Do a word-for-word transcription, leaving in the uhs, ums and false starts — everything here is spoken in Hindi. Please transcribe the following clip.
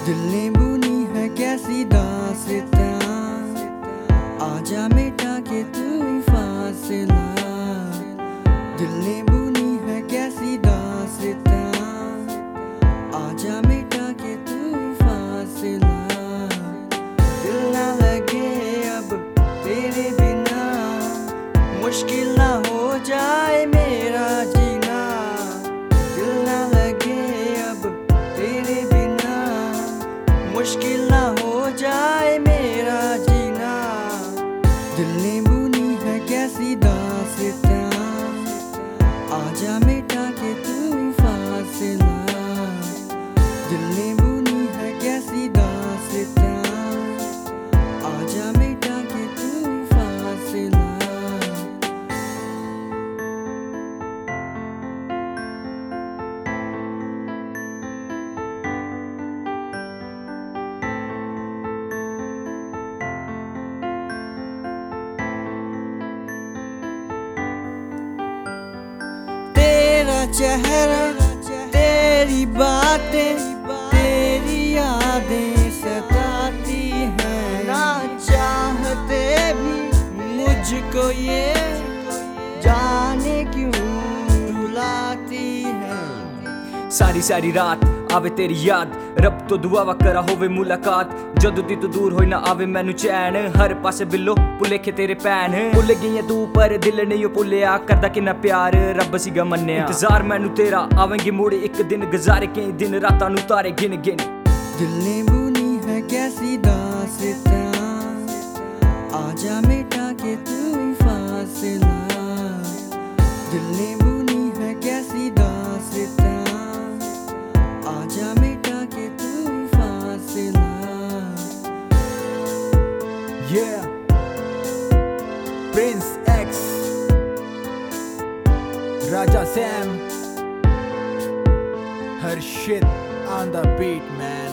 दिल ने बुनी है कैसी दास्तां, आजा मिटा के तू फासला। दिल ने बुनी है कैसी दास्तां, आजा मिटा के तू फासला। दिल ना लगे अब तेरे बिना, मुश्किल ना हो जाए मेरा जीना। दिल ना लगे अब तेरे बिना, मुश्किल ना हो जाए मेरा जीना। दिल ने बुनी है कैसी दास्तां, आजा मिटा के तू फासला। दिल ने बुनी है कैसी दास्तां, आजा मिटा के तू फासला। तेरा चेहरा, तेरी बातें, तेरी यादें सताती हैं। ना चाहते भी मुझको ये जाने क्यों रुलाती है। सारी सारी रात आवे तेरी याद, रब तो दुआवा करा होवे मुलाकात। जदों दी तू दूर होई ना आवे मैनू चैन, हर पासे बिल्लो भुलेखे तेरे पैन। भुल गई तू पर दिल नहीं भुलिया, करदा किन्ना प्यार रब सीगा मन्नेआ। इंतजार मैनू तेरा आवेंगी मुड़ एक दिन, गुजारे कई दिन रातां नू तारे गिन गिन। दिल ने बुनी है कैसी दास्तां, आजा मिटा के तू फासला। दिल ने बुनी है कैसी दास्तां, आजा मिटा के तू फासला। Yeah, Prince X, Raja Sam, her shit on the beat, man.